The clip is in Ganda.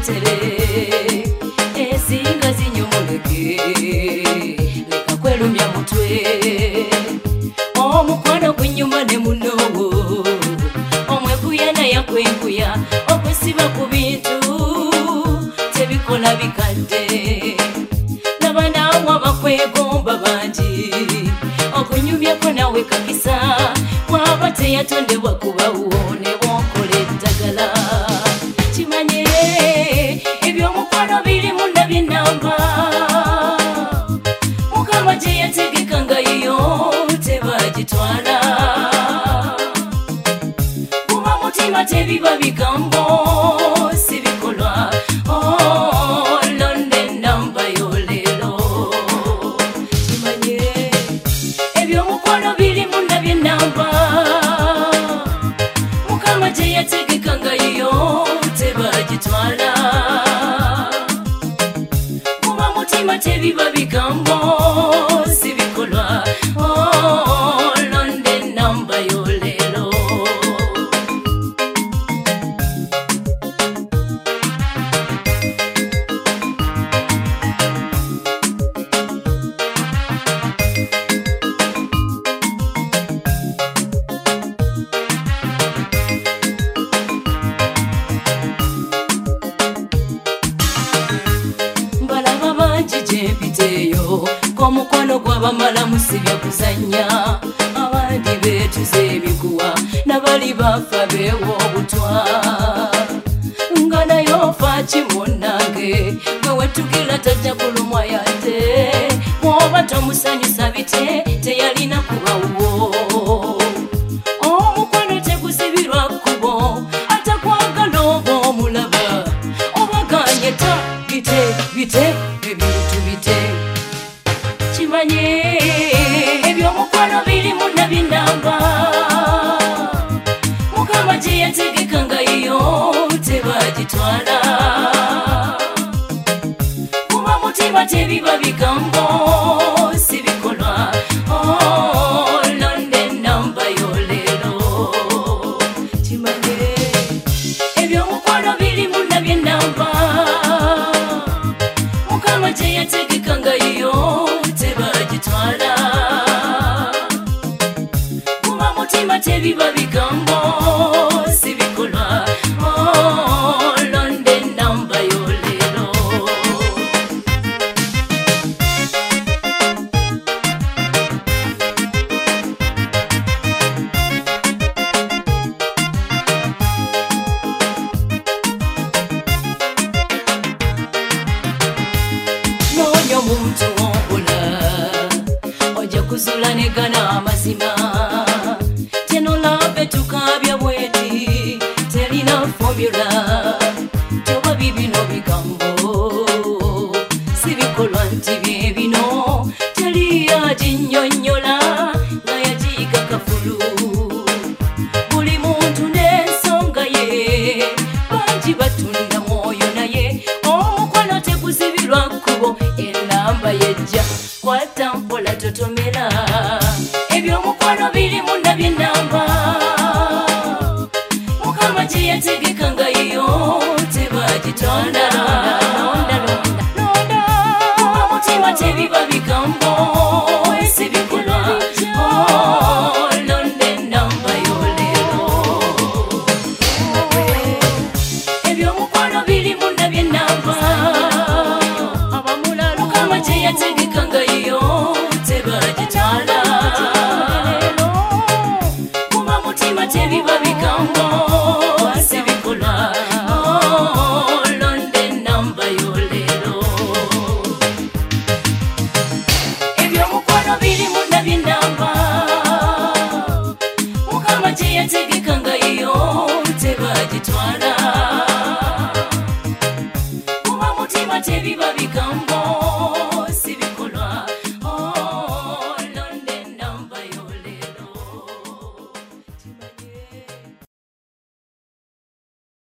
tere ezinga zinyomoleke leka kwelumya mutwe omukwano gwenyuma ne munowo omwekuyana yakwenkuya okwesiba ku bintu tebikola bikadde nabanawa bakwegomba bangi okunyumyako nawe kakisa waba teyatondebwa kubawo ne wokola eddagala kimanye ebyomukwano biri munda byenamba mukama gye yategeka nga yo tebagitwala kuba mutima tebiba bigambo si bikolwa londe namba yo leero kimanye ebyomukwano biri munda byenamba mukama gye yategeka nga yo tebagitwala kuba mutima tebiba bigambo si bikolwa londe namba yo leero mbalaba bangi gye mpiteeyo k'omukwano gw'abamala musibya kuzanya abandi beetuze ebikuwa nabali bafa beewa obutwa nga naye ofa kimunange gwe wetugira tajja kulumwa yate mwoba tomusanyusa bite teyalina kubawo omukwano teguzibirwa kkubo atakwagala oba omulaba obaganye ta bite ebintu bite kimanye ebyomukwano biri munda byenamba mukama gye yategeka nga yo tebagitwala kuba mutima tebiba bigambo si bikolwa londe namba yo leero kimanye ebyomukwano biri munda byenamba mukama gye yategeka nga yo tebagitwala kuba mutima tebiba bigambo si bikolwa londe namba yo leero noonya omuntu w'okola ojja kuzula negana amazima tenolabe tukabya bweti terina formula toba bibino bigambo si bikolwa nti bye bino teri yaginyonnyola nga yagiyiga kafulu buli muntu n'ensonga ye bangi batunda mwoyo naye omukwano teguzibirwa kkubo enamba yejja kwata mpola totomera ebyomukwano biri munda byenamba mukama gye yategeka nga yo tebagitwala kuba mutima tebiba bigambo si bikolwa londe namba yo leero ebyomukwano biri munda byenamba mukama gye yategeka nga yo tebagitwala kuba mutima tebiba bigambo si bikolwa londe namba yo leero ebyomukwano biri munda byenamba mukama gye yategeka nga yo tebagitwala kuba mutima tebiba bigambo